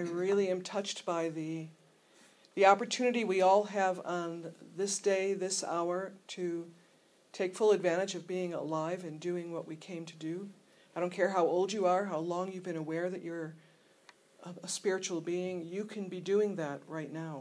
really am touched by the opportunity we all have on this day, this hour, to take full advantage of being alive and doing what we came to do. I don't care how old you are, how long you've been aware that you're a spiritual being, you can be doing that right now.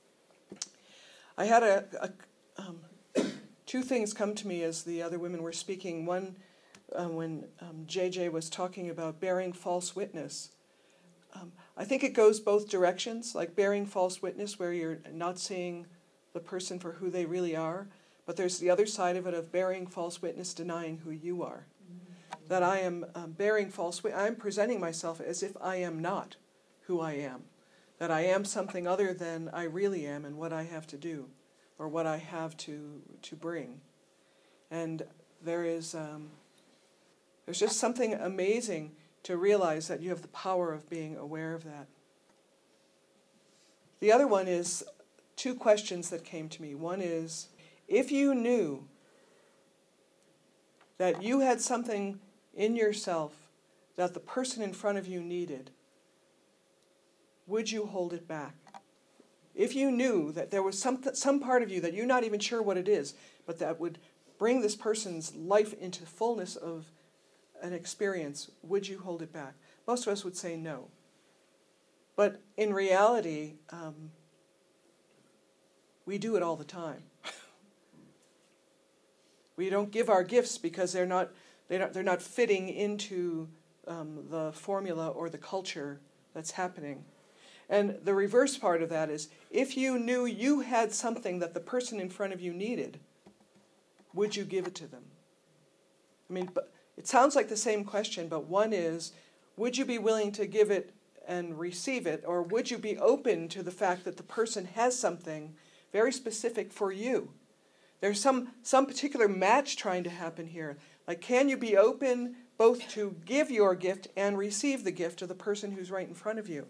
I had two things come to me as the other women were speaking. One, when JJ was talking about bearing false witness. I think it goes both directions, like bearing false witness where you're not seeing the person for who they really are, but there's the other side of it of bearing false witness, denying who you are. Mm-hmm. That I am bearing false witness, I'm presenting myself as if I am not who I am, that I am something other than I really am and what I have to do, or what I have to bring. And there's just something amazing to realize that you have the power of being aware of that. The other one is two questions that came to me. One is, if you knew that you had something in yourself that the person in front of you needed, would you hold it back? If you knew that there was some part of you that you're not even sure what it is, but that would bring this person's life into fullness of an experience, would you hold it back? Most of us would say no. But in reality, we do it all the time. We don't give our gifts because they're not fitting into the formula or the culture that's happening. And the reverse part of that is, if you knew you had something that the person in front of you needed, would you give it to them? I mean, but it sounds like the same question, but one is, would you be willing to give it and receive it, or would you be open to the fact that the person has something very specific for you? There's some particular match trying to happen here. Like, can you be open both to give your gift and receive the gift of the person who's right in front of you?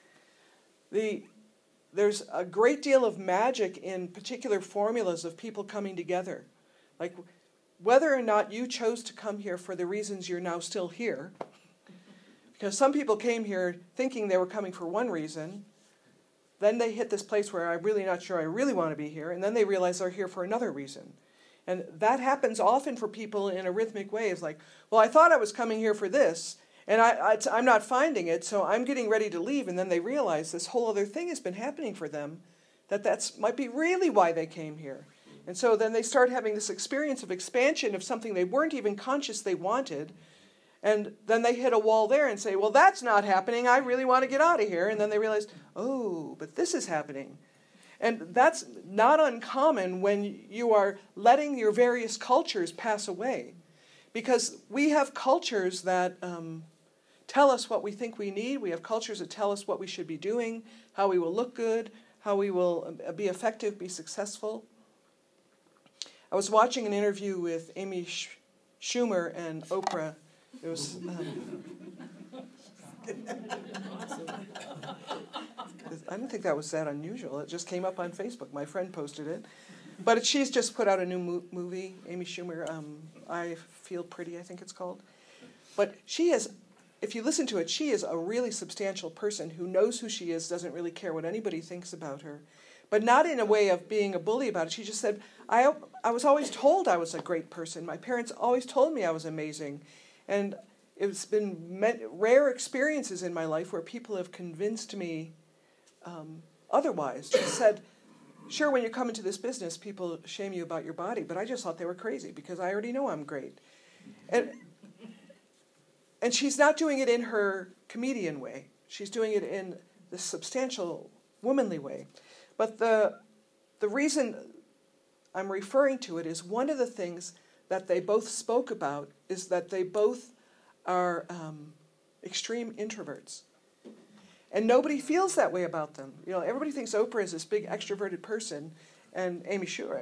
There's a great deal of magic in particular formulas of people coming together. Like, whether or not you chose to come here for the reasons you're now still here, because some people came here thinking they were coming for one reason, then they hit this place where I'm really not sure I really want to be here, and then they realize they're here for another reason. And that happens often for people in a rhythmic way. It's like, well, I thought I was coming here for this, and I'm not finding it, so I'm getting ready to leave, and then they realize this whole other thing has been happening for them, that might be really why they came here. And so then they start having this experience of expansion of something they weren't even conscious they wanted. And then they hit a wall there and say, well, that's not happening. I really want to get out of here. And then they realize, oh, but this is happening. And that's not uncommon when you are letting your various cultures pass away. Because we have cultures that tell us what we think we need. We have cultures that tell us what we should be doing, how we will look good, how we will be effective, be successful. I was watching an interview with Amy Schumer and Oprah. It was I didn't think that was that unusual. It just came up on Facebook. My friend posted it. But she's just put out a new movie, Amy Schumer, I Feel Pretty, I think it's called. But she is, if you listen to it, she is a really substantial person who knows who she is, doesn't really care what anybody thinks about her. But not in a way of being a bully about it. She just said, I was always told I was a great person. My parents always told me I was amazing. And it's been rare experiences in my life where people have convinced me otherwise. She said, sure, when you come into this business, people shame you about your body, but I just thought they were crazy because I already know I'm great. And she's not doing it in her comedian way. She's doing it in this substantial, womanly way. But the reason I'm referring to it is one of the things that they both spoke about is that they both are extreme introverts. And nobody feels that way about them. You know, everybody thinks Oprah is this big extroverted person, and Amy Schumer,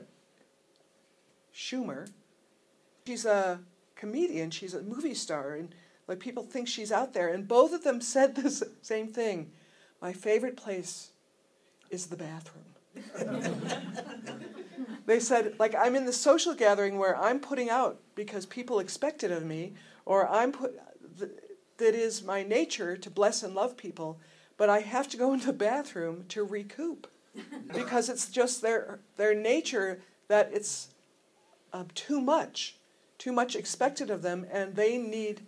she's a comedian, she's a movie star, and like people think she's out there. And both of them said the same thing. My favorite place is the bathroom. They said, like, I'm in the social gathering where I'm putting out because people expect it of me, or that is my nature to bless and love people. but I have to go into the bathroom to recoup because it's just their nature that it's too much expected of them, and they need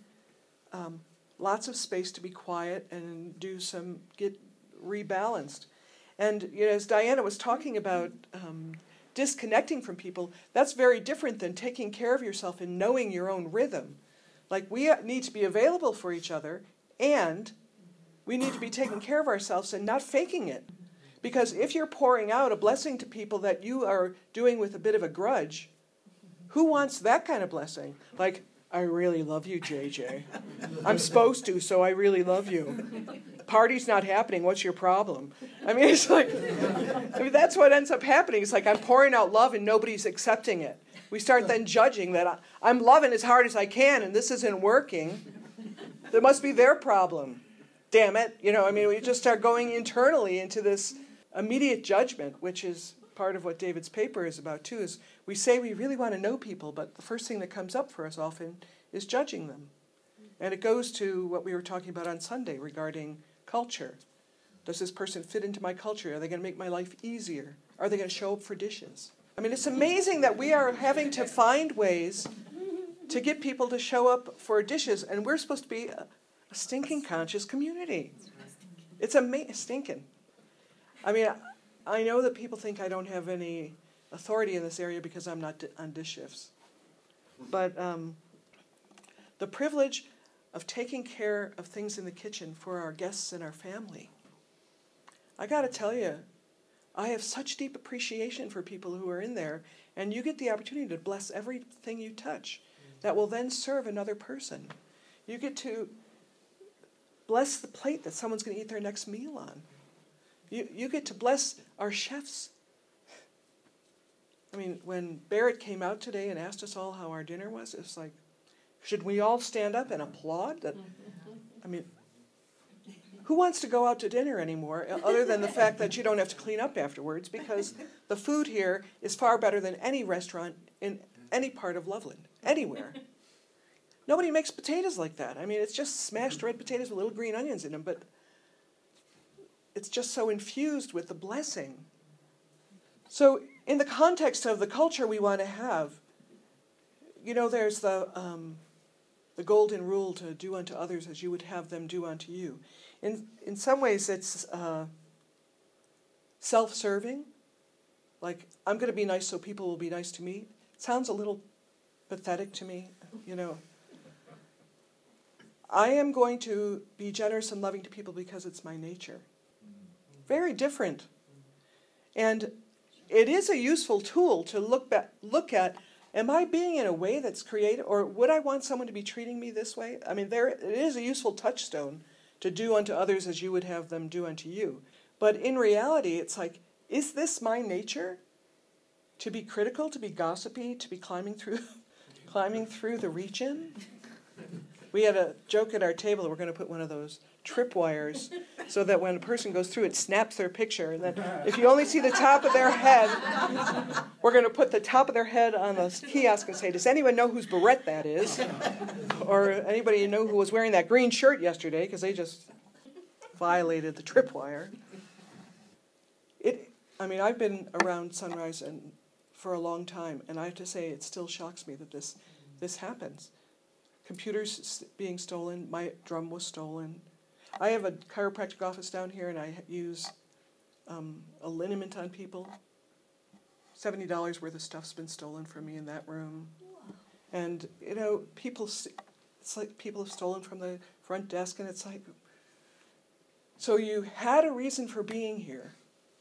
lots of space to be quiet and get rebalanced. And as Diana was talking about disconnecting from people, that's very different than taking care of yourself and knowing your own rhythm. Like, we need to be available for each other, and we need to be taking care of ourselves and not faking it. Because if you're pouring out a blessing to people that you are doing with a bit of a grudge, who wants that kind of blessing? Like, I really love you, JJ. I'm supposed to, so I really love you. Party's not happening, what's your problem? I mean, it's like, that's what ends up happening. It's like I'm pouring out love and nobody's accepting it. We start then judging that I'm loving as hard as I can and this isn't working. That must be their problem. Damn it. We just start going internally into this immediate judgment, which is part of what David's paper is about too, is we say we really want to know people, but the first thing that comes up for us often is judging them. And it goes to what we were talking about on Sunday regarding culture. Does this person fit into my culture? Are they going to make my life easier? Are they going to show up for dishes? I mean, it's amazing that we are having to find ways to get people to show up for dishes, and we're supposed to be a stinking conscious community. It's stinking. I mean, I know that people think I don't have any authority in this area because I'm not on dish shifts. But the privilege of taking care of things in the kitchen for our guests and our family. I got to tell you, I have such deep appreciation for people who are in there, and you get the opportunity to bless everything you touch that will then serve another person. You get to bless the plate that someone's going to eat their next meal on. You get to bless our chefs. I mean, when Barrett came out today and asked us all how our dinner was, it's like, should we all stand up and applaud? Who wants to go out to dinner anymore, other than the fact that you don't have to clean up afterwards, because the food here is far better than any restaurant in any part of Loveland, anywhere. Nobody makes potatoes like that. I mean, it's just smashed red potatoes with little green onions in them, but it's just so infused with the blessing. So in the context of the culture we want to have, there's the golden rule to do unto others as you would have them do unto you. In some ways, it's self-serving. Like, I'm going to be nice so people will be nice to me. It sounds a little pathetic to me, I am going to be generous and loving to people because it's my nature. Very different. And it is a useful tool to look at, am I being in a way that's creative, or would I want someone to be treating me this way? I mean, it is a useful touchstone to do unto others as you would have them do unto you. But in reality, it's like, is this my nature? To be critical, to be gossipy, to be climbing through the region? We had a joke at our table that we're going to put one of those tripwires so that when a person goes through, it snaps their picture. And then if you only see the top of their head, we're going to put the top of their head on the kiosk and say, does anyone know whose beret that is? Or anybody know who was wearing that green shirt yesterday, because they just violated the tripwire. I've been around Sunrise for a long time, and I have to say it still shocks me that this happens. Computers being stolen, my drum was stolen. I have a chiropractic office down here, and I use a liniment on people. $70 worth of stuff's been stolen from me in that room. And, it's like people have stolen from the front desk, and it's like, so you had a reason for being here.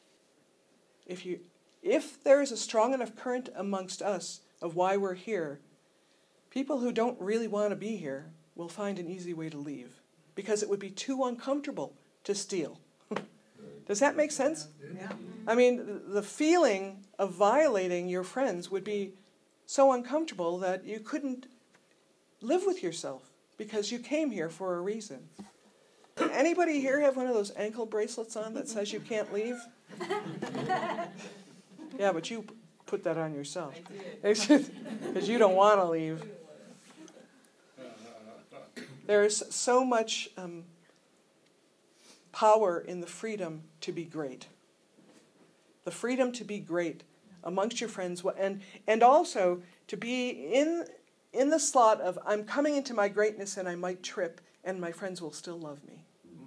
If there is a strong enough current amongst us of why we're here, people who don't really want to be here will find an easy way to leave, because it would be too uncomfortable to steal. Does that make sense? Yeah. I mean, the feeling of violating your friends would be so uncomfortable that you couldn't live with yourself because you came here for a reason. Anybody here have one of those ankle bracelets on that says you can't leave? Yeah, but you put that on yourself because you don't want to leave. There is so much power in the freedom to be great. The freedom to be great amongst your friends, and also to be in the slot of, I'm coming into my greatness and I might trip and my friends will still love me.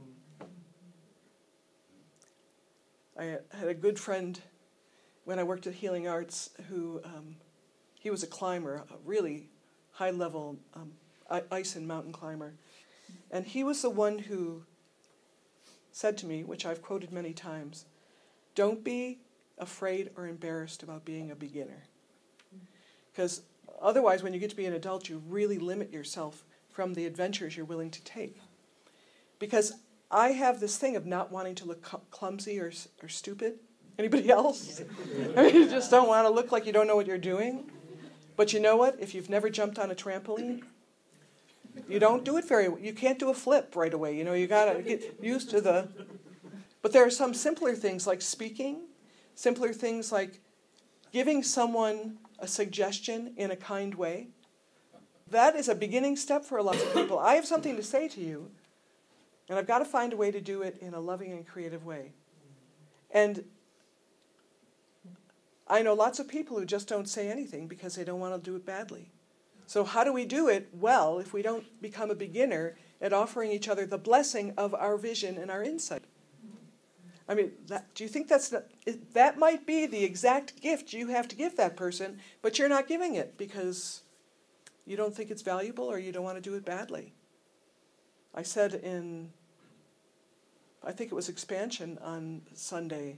I had a good friend when I worked at Healing Arts who, he was a climber, a really high-level ice and mountain climber. And he was the one who said to me, which I've quoted many times, don't be afraid or embarrassed about being a beginner. Because otherwise, when you get to be an adult, you really limit yourself from the adventures you're willing to take. Because I have this thing of not wanting to look clumsy or stupid. Anybody else? I mean, you just don't want to look like you don't know what you're doing. But you know what? If you've never jumped on a trampoline, you don't do it very well. You can't do a flip right away. You know, you got to get used to the... But there are some simpler things like speaking, simpler things like giving someone a suggestion in a kind way. That is a beginning step for a lot of people. I have something to say to you, and I've got to find a way to do it in a loving and creative way. And I know lots of people who just don't say anything because they don't want to do it badly. So how do we do it well if we don't become a beginner at offering each other the blessing of our vision and our insight? I mean, do you think that might be the exact gift you have to give that person, but you're not giving it because you don't think it's valuable or you don't want to do it badly? I said I think it was Expansion on Sunday,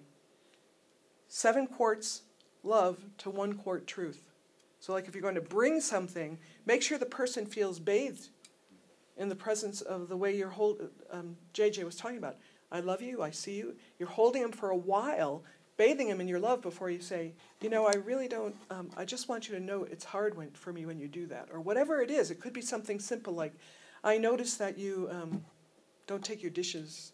7 quarts love to 1 quart truth. So like if you're going to bring something, make sure the person feels bathed in the presence of the way JJ was talking about. I love you, I see you. You're holding him for a while, bathing him in your love before you say, you know, I really don't, I just want you to know it's hard for me when you do that. Or whatever it is. It could be something simple like, I notice that you don't take your dishes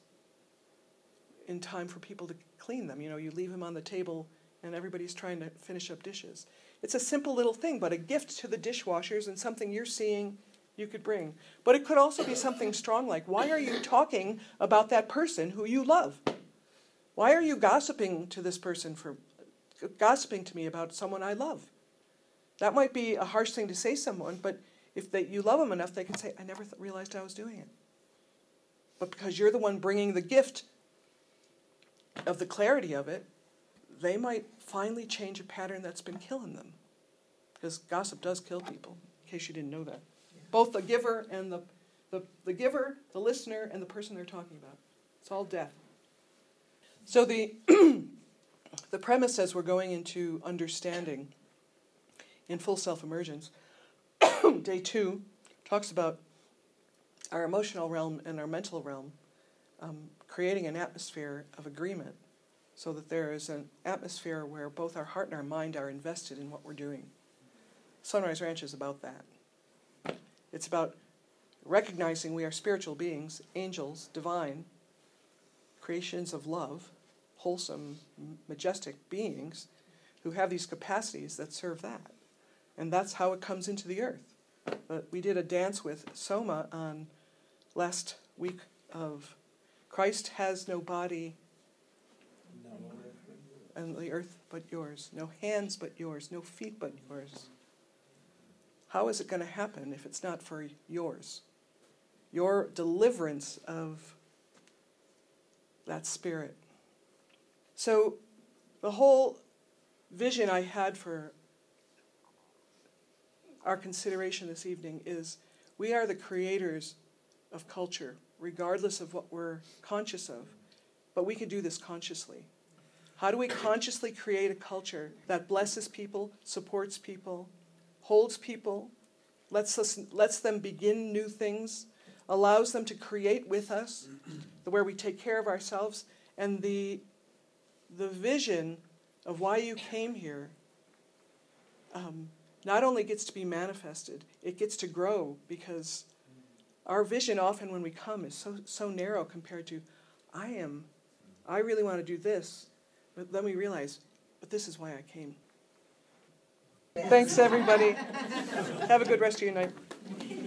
in time for people to clean them. You know, you leave them on the table and everybody's trying to finish up dishes. It's a simple little thing, but a gift to the dishwashers and something you're seeing you could bring. But it could also be something strong like, why are you talking about that person who you love? Why are you gossiping to this person gossiping to me about someone I love? That might be a harsh thing to say to someone, but if you love them enough, they can say, I never realized I was doing it. But because you're the one bringing the gift of the clarity of it, they might finally change a pattern that's been killing them. Because gossip does kill people, in case you didn't know that. Yeah. Both the giver and the giver, the listener, and the person they're talking about. It's all death. So the premise as we're going into understanding in full self-emergence, day 2 talks about our emotional realm and our mental realm creating an atmosphere of agreement so that there is an atmosphere where both our heart and our mind are invested in what we're doing. Sunrise Ranch is about that. It's about recognizing we are spiritual beings, angels, divine, creations of love, wholesome, majestic beings who have these capacities that serve that. And that's how it comes into the earth. We did a dance with Soma on last week of Christ has no body and the earth but yours, no hands but yours, no feet but yours. How is it going to happen if it's not for yours? Your deliverance of that spirit. So the whole vision I had for our consideration this evening is we are the creators of culture, regardless of what we're conscious of. But we can do this consciously. How do we consciously create a culture that blesses people, supports people, holds people, lets them begin new things, allows them to create with us, where we take care of ourselves, and the vision of why you came here not only gets to be manifested, it gets to grow, because our vision often when we come is so narrow compared to, I really want to do this, but then we realize, but this is why I came. Thanks, everybody. Have a good rest of your night.